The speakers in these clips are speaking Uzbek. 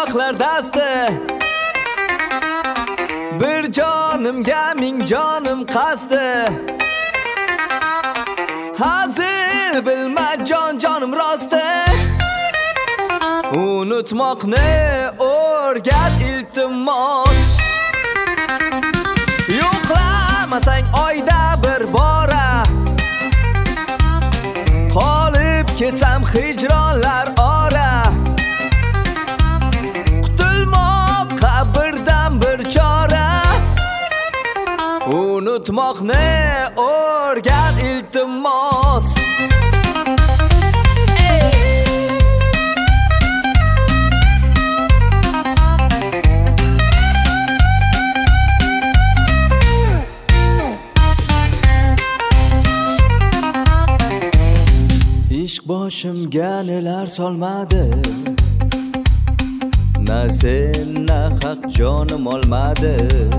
buloqlar dasti. Bir jonimga ming jonim qasdi. Hazil bilma jonim rosti. Unutmoqni o'rgat iltimos. Yo'qlamasang oyda bir bora. Qolib ketsam hijronlar ora. Qutulmoq qabrdan bir chora. Unutmoqni o'rgat iltimos. Ishq boshimga nelar solmadi. Na sen na haq jonim olmadi.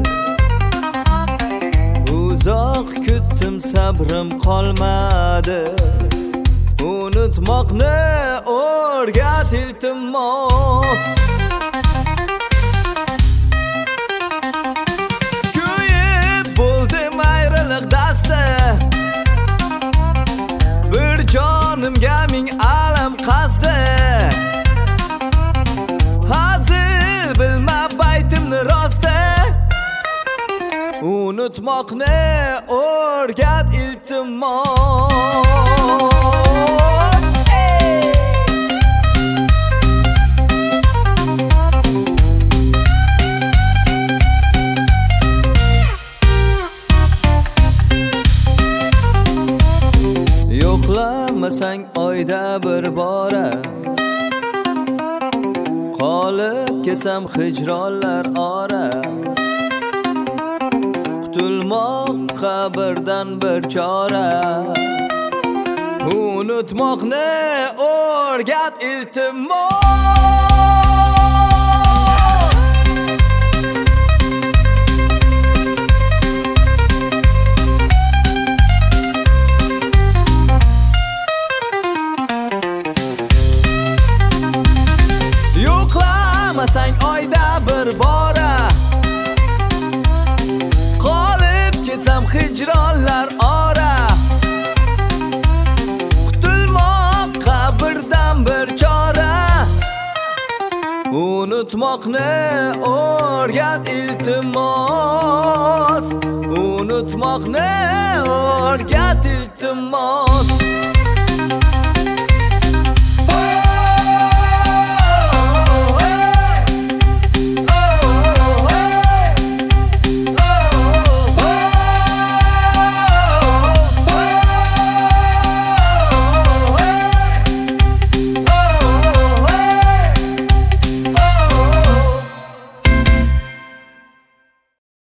Uzoq kutdim sabrim qolmadi. Unutmoqni o'rgat iltimos. Kuyib bo'ldim ayriliq dasti. Bir jonimga ming alam qasdi. Hazil bilma baytimni rosti. Unutmoqni o'rgat iltimos. Yo'qlamasang oyda bir bora. Qolib ketsam hijronlar ora. Qutulmoq qabrdan bir chora. Unutmoqni o'rgat iltimos. Yo'qlamasang oyda bir bora. Qolib ketsam hijronlar ora. Qutulmoq qabrdan bir chora. Unutmoqni o'rgat iltimos. Unutmoqni o'rgat iltimos.